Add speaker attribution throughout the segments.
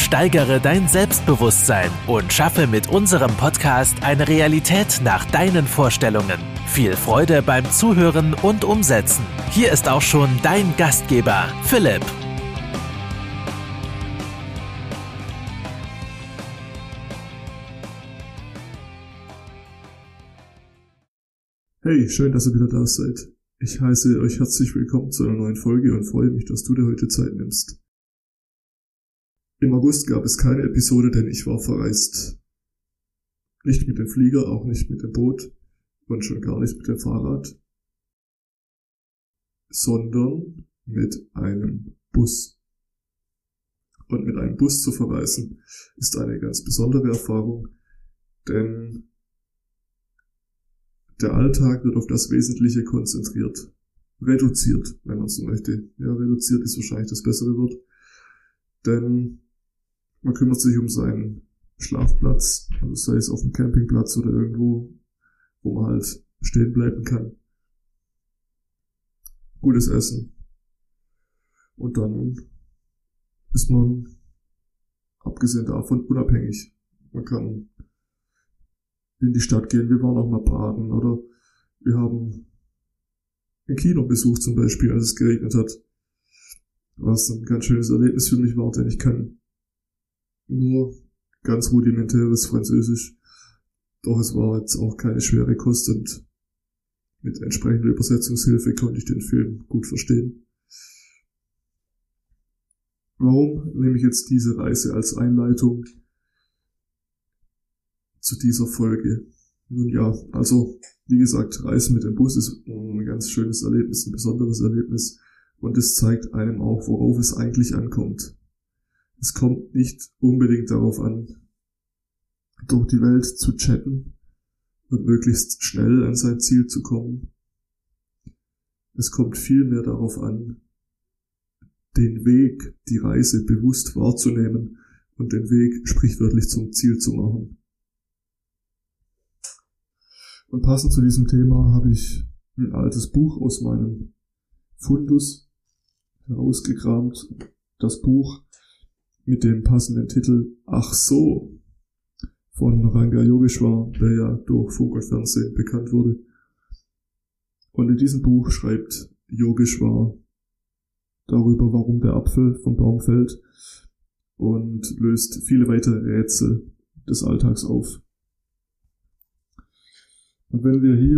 Speaker 1: Steigere dein Selbstbewusstsein und schaffe mit unserem Podcast eine Realität nach deinen Vorstellungen. Viel Freude beim Zuhören und Umsetzen. Hier ist auch schon dein Gastgeber, Philipp.
Speaker 2: Hey, schön, dass ihr wieder da seid. Ich heiße euch herzlich willkommen zu einer neuen Folge und freue mich, dass du dir heute Zeit nimmst. Im August gab es keine Episode, denn ich war verreist. Nicht mit dem Flieger, auch nicht mit dem Boot und schon gar nicht mit dem Fahrrad, sondern mit einem Bus. Und mit einem Bus zu verreisen ist eine ganz besondere Erfahrung, denn der Alltag wird auf das Wesentliche konzentriert. Reduziert, wenn man so möchte. Ja, reduziert ist wahrscheinlich das bessere Wort. Denn man kümmert sich um seinen Schlafplatz, also sei es auf dem Campingplatz oder irgendwo, wo man halt stehen bleiben kann. Gutes Essen. Und dann ist man, abgesehen davon, unabhängig. Man kann in die Stadt gehen, wir waren auch mal baden oder wir haben ein Kino besucht zum Beispiel, als es geregnet hat, was ein ganz schönes Erlebnis für mich war, denn ich kann nur ganz rudimentäres Französisch, doch es war jetzt auch keine schwere Kost und mit entsprechender Übersetzungshilfe konnte ich den Film gut verstehen. Warum nehme ich jetzt diese Reise als Einleitung zu dieser Folge? Nun ja, also wie gesagt, Reisen mit dem Bus ist ein ganz schönes Erlebnis, ein besonderes Erlebnis und es zeigt einem auch, worauf es eigentlich ankommt. Es kommt nicht unbedingt darauf an, durch die Welt zu chatten und möglichst schnell an sein Ziel zu kommen. Es kommt vielmehr darauf an, den Weg, die Reise bewusst wahrzunehmen und den Weg sprichwörtlich zum Ziel zu machen. Und passend zu diesem Thema habe ich ein altes Buch aus meinem Fundus herausgekramt. Das Buch mit dem passenden Titel Ach so von Ranga Yogeshwar, der ja durch Funk und Fernsehen bekannt wurde. Und in diesem Buch schreibt Yogeshwar darüber, warum der Apfel vom Baum fällt und löst viele weitere Rätsel des Alltags auf. Und wenn wir hier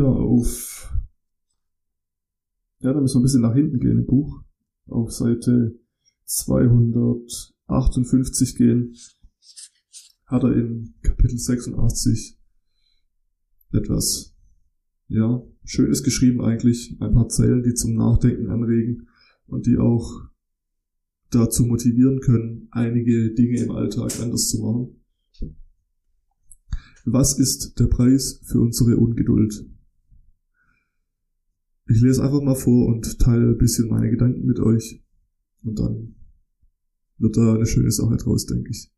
Speaker 2: da müssen wir ein bisschen nach hinten gehen im Buch, auf Seite 258 gehen, hat er in Kapitel 86 etwas, Schönes geschrieben eigentlich, ein paar Zeilen, die zum Nachdenken anregen und die auch dazu motivieren können, einige Dinge im Alltag anders zu machen. Was ist der Preis für unsere Ungeduld? Ich lese einfach mal vor und teile ein bisschen meine Gedanken mit euch. Und dann wird da eine schöne Sache draus, denke ich.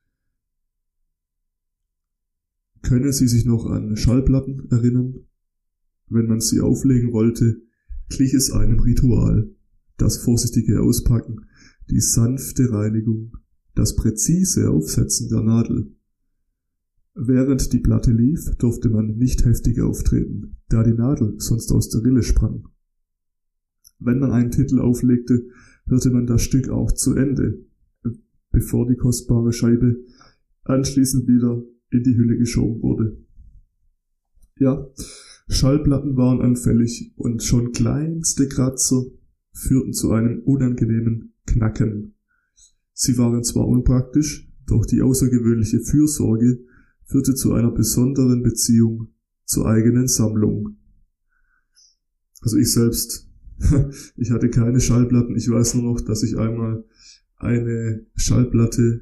Speaker 2: Können Sie sich noch an Schallplatten erinnern? Wenn man sie auflegen wollte, glich es einem Ritual. Das vorsichtige Auspacken, die sanfte Reinigung, das präzise Aufsetzen der Nadel. Während die Platte lief, durfte man nicht heftig auftreten, da die Nadel sonst aus der Rille sprang. Wenn man einen Titel auflegte, hörte man das Stück auch zu Ende, bevor die kostbare Scheibe anschließend wieder in die Hülle geschoben wurde. Ja, Schallplatten waren anfällig und schon kleinste Kratzer führten zu einem unangenehmen Knacken. Sie waren zwar unpraktisch, doch die außergewöhnliche Fürsorge führte zu einer besonderen Beziehung zur eigenen Sammlung. Also ich selbst, ich hatte keine Schallplatten. Ich weiß nur noch, dass ich einmal eine Schallplatte,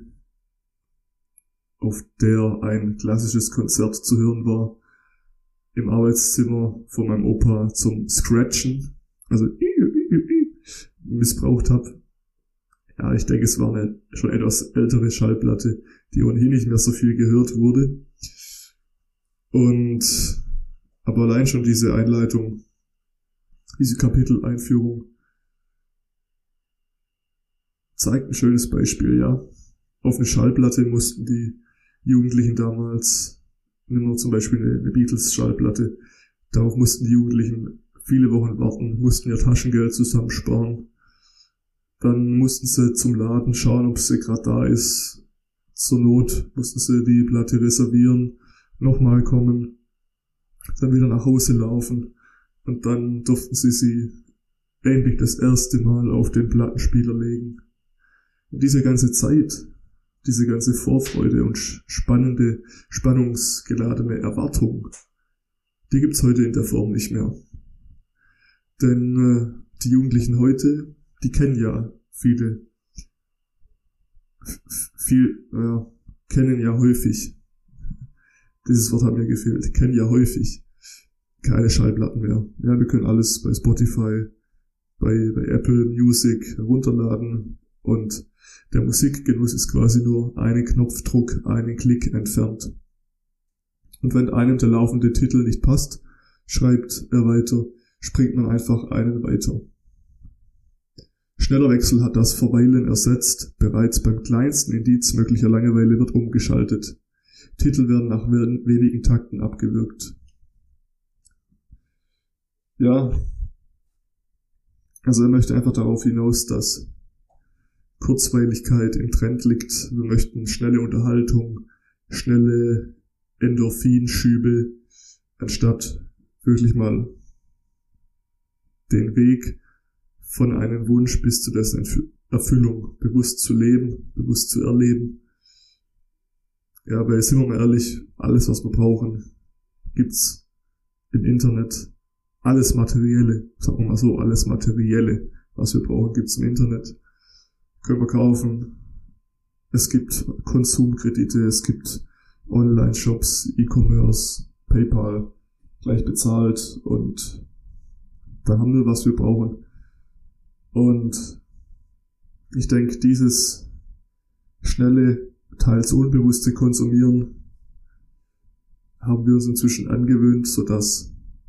Speaker 2: auf der ein klassisches Konzert zu hören war, im Arbeitszimmer von meinem Opa zum Scratchen, also missbraucht habe. Ja, ich denke, es war eine schon etwas ältere Schallplatte, die ohnehin nicht mehr so viel gehört wurde. Aber allein schon diese Einleitung, diese Kapiteleinführung zeigt ein schönes Beispiel, ja. Auf eine Schallplatte mussten die Jugendlichen damals, nehmen wir zum Beispiel eine Beatles-Schallplatte, darauf mussten die Jugendlichen viele Wochen warten, mussten ihr Taschengeld zusammensparen. Dann mussten sie zum Laden schauen, ob sie gerade da ist. Zur Not mussten sie die Platte reservieren, nochmal kommen, dann wieder nach Hause laufen und dann durften sie endlich das erste Mal auf den Plattenspieler legen. Und diese ganze Zeit, diese ganze Vorfreude und spannungsgeladene Erwartung, die gibt's heute in der Form nicht mehr. Denn die Jugendlichen heute, die kennen ja kennen ja häufig, dieses Wort hat mir gefehlt, kennen ja häufig keine Schallplatten mehr. Ja, wir können alles bei Spotify, bei Apple Music herunterladen und der Musikgenuss ist quasi nur einen Knopfdruck, einen Klick entfernt. Und wenn einem der laufende Titel nicht passt, schreibt er weiter, springt man einfach einen weiter. Schneller Wechsel hat das Verweilen ersetzt, bereits beim kleinsten Indiz möglicher Langeweile wird umgeschaltet. Titel werden nach wenigen Takten abgewürgt. Ja, also er möchte einfach darauf hinaus, dass Kurzweiligkeit im Trend liegt. Wir möchten schnelle Unterhaltung, schnelle Endorphinschübe, anstatt wirklich mal den Weg von einem Wunsch bis zu dessen Erfüllung bewusst zu leben, bewusst zu erleben. Ja, aber sind wir mal ehrlich, alles was wir brauchen, gibt's im Internet. Alles Materielle, sagen wir mal so, alles Materielle, was wir brauchen, gibt's im Internet. Können wir kaufen. Es gibt Konsumkredite, es gibt Online-Shops, E-Commerce, PayPal, gleich bezahlt und da haben wir, was wir brauchen. Und ich denke, dieses schnelle, teils unbewusste Konsumieren haben wir uns inzwischen angewöhnt, sodass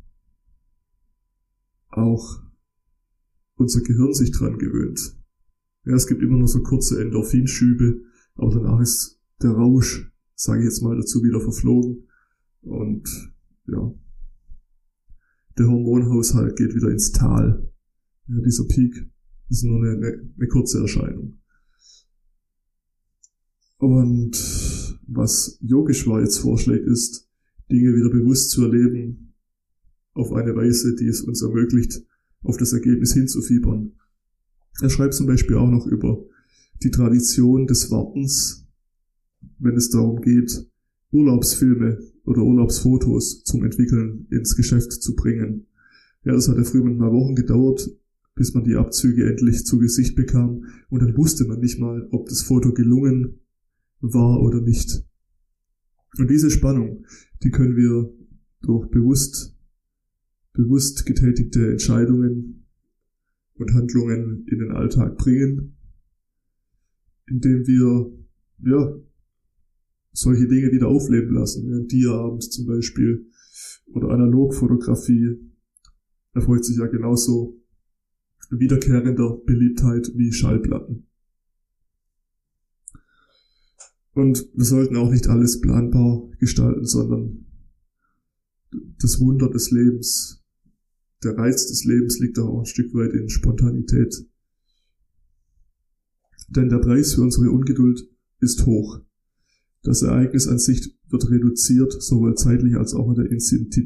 Speaker 2: auch unser Gehirn sich dran gewöhnt. Ja, es gibt immer nur so kurze Endorphinschübe, aber danach ist der Rausch, sage ich jetzt mal dazu, wieder verflogen und ja, der Hormonhaushalt geht wieder ins Tal. Ja, dieser Peak ist nur eine kurze Erscheinung. Und was Yogeshwar jetzt vorschlägt, ist, Dinge wieder bewusst zu erleben, auf eine Weise, die es uns ermöglicht, auf das Ergebnis hinzufiebern. Er schreibt zum Beispiel auch noch über die Tradition des Wartens, wenn es darum geht, Urlaubsfilme oder Urlaubsfotos zum Entwickeln ins Geschäft zu bringen. Ja, das hat ja früher mal Wochen gedauert, bis man die Abzüge endlich zu Gesicht bekam und dann wusste man nicht mal, ob das Foto gelungen war oder nicht. Und diese Spannung, die können wir durch bewusst getätigte Entscheidungen und Handlungen in den Alltag bringen, indem wir solche Dinge wieder aufleben lassen. Ja, Dia-Abend zum Beispiel oder Analogfotografie erfreut sich ja genauso wiederkehrender Beliebtheit wie Schallplatten. Und wir sollten auch nicht alles planbar gestalten, sondern das Wunder des Lebens, der Reiz des Lebens liegt auch ein Stück weit in Spontanität. Denn der Preis für unsere Ungeduld ist hoch. Das Ereignis an sich wird reduziert, sowohl zeitlich als auch in der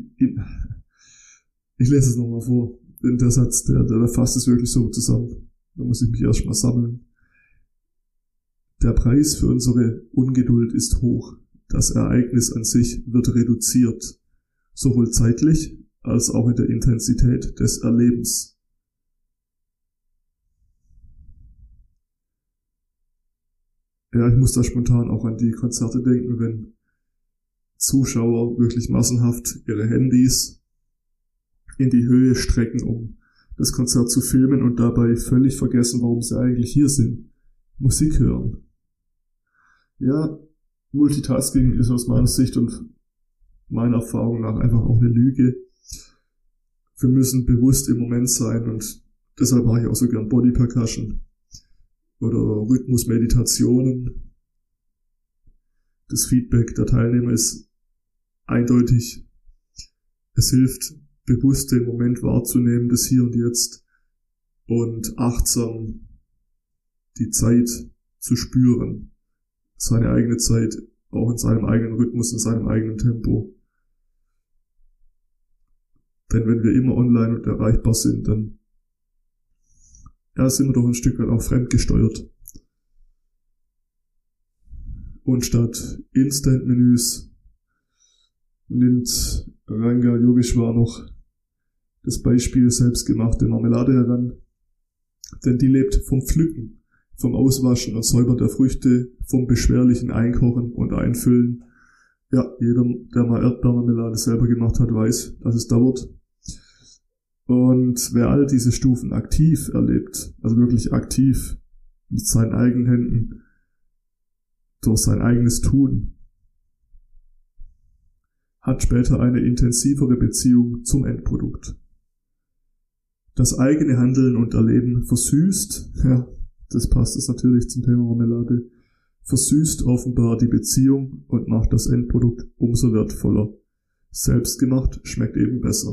Speaker 2: Ich lese es nochmal vor, denn der Satz, der fasst es wirklich so zusammen. Da muss ich mich erstmal sammeln. Der Preis für unsere Ungeduld ist hoch. Das Ereignis an sich wird reduziert, sowohl zeitlich als auch in der Intensität des Erlebens. Ja, ich muss da spontan auch an die Konzerte denken, wenn Zuschauer wirklich massenhaft ihre Handys in die Höhe strecken, um das Konzert zu filmen und dabei völlig vergessen, warum sie eigentlich hier sind. Musik hören. Ja, Multitasking ist aus meiner Sicht und meiner Erfahrung nach einfach auch eine Lüge. Wir müssen bewusst im Moment sein und deshalb mache ich auch so gern Body Percussion oder Rhythmusmeditationen. Das Feedback der Teilnehmer ist eindeutig. Es hilft, bewusst den Moment wahrzunehmen, das Hier und Jetzt, und achtsam die Zeit zu spüren. Seine eigene Zeit, auch in seinem eigenen Rhythmus, in seinem eigenen Tempo. Denn wenn wir immer online und erreichbar sind, dann sind wir doch ein Stück weit auch fremdgesteuert. Und statt Instant-Menüs nimmt Ranga Yogeshwar noch das Beispiel selbstgemachte Marmelade heran, denn die lebt vom Pflücken, vom Auswaschen und Säubern der Früchte, vom beschwerlichen Einkochen und Einfüllen. Ja, jeder, der mal Erdbeermarmelade selber gemacht hat, weiß, dass es dauert. Und wer all diese Stufen aktiv erlebt, also wirklich aktiv mit seinen eigenen Händen, durch sein eigenes Tun, hat später eine intensivere Beziehung zum Endprodukt. Das eigene Handeln und Erleben versüßt, ja, das passt jetzt natürlich zum Thema Marmelade, versüßt offenbar die Beziehung und macht das Endprodukt umso wertvoller. Selbstgemacht schmeckt eben besser.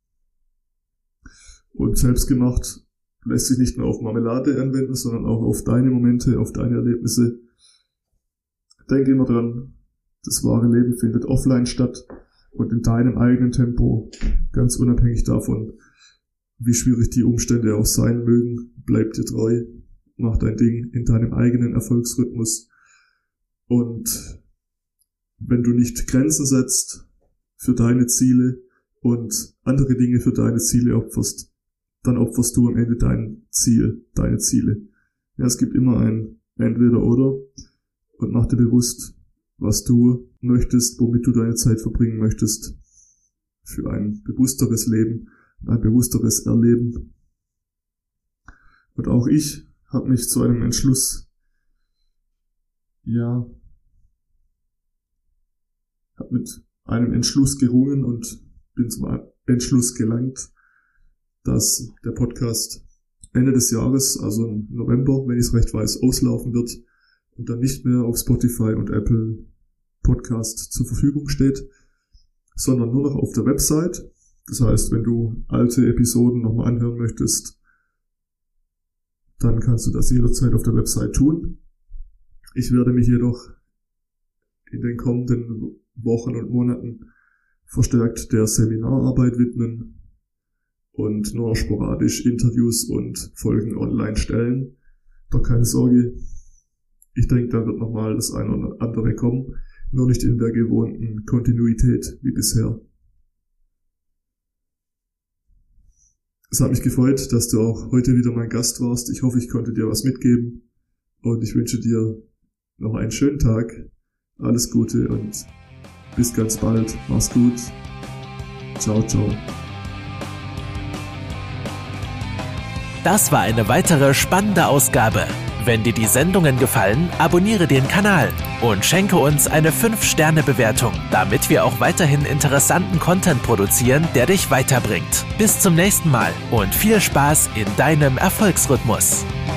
Speaker 2: Und selbstgemacht lässt sich nicht nur auf Marmelade anwenden, sondern auch auf deine Momente, auf deine Erlebnisse. Denk immer dran, das wahre Leben findet offline statt und in deinem eigenen Tempo, ganz unabhängig davon, wie schwierig die Umstände auch sein mögen. Bleib dir treu, mach dein Ding in deinem eigenen Erfolgsrhythmus. Und wenn du nicht Grenzen setzt für deine Ziele und andere Dinge für deine Ziele opferst, dann opferst du am Ende dein Ziel, deine Ziele. Ja, es gibt immer ein Entweder-Oder, und mach dir bewusst, was du möchtest, womit du deine Zeit verbringen möchtest, für ein bewussteres Leben, ein bewussteres Erleben. Und auch ich habe mich zu einem Entschluss, habe mit einem Entschluss gerungen und bin zum Entschluss gelangt, dass der Podcast Ende des Jahres, also im November, wenn ich es recht weiß, auslaufen wird und dann nicht mehr auf Spotify und Apple Podcast zur Verfügung steht, sondern nur noch auf der Website. Das heißt, wenn du alte Episoden nochmal anhören möchtest, dann kannst du das jederzeit auf der Website tun. Ich werde mich jedoch in den kommenden Wochen und Monaten verstärkt der Seminararbeit widmen und nur sporadisch Interviews und Folgen online stellen. Doch keine Sorge, ich denke, da wird nochmal das eine oder andere kommen, nur nicht in der gewohnten Kontinuität wie bisher. Es hat mich gefreut, dass du auch heute wieder mein Gast warst. Ich hoffe, ich konnte dir was mitgeben und ich wünsche dir noch einen schönen Tag. Alles Gute und bis ganz bald. Mach's gut. Ciao, ciao.
Speaker 1: Das war eine weitere spannende Ausgabe. Wenn dir die Sendungen gefallen, abonniere den Kanal und schenke uns eine 5-Sterne-Bewertung, damit wir auch weiterhin interessanten Content produzieren, der dich weiterbringt. Bis zum nächsten Mal und viel Spaß in deinem Erfolgsrhythmus.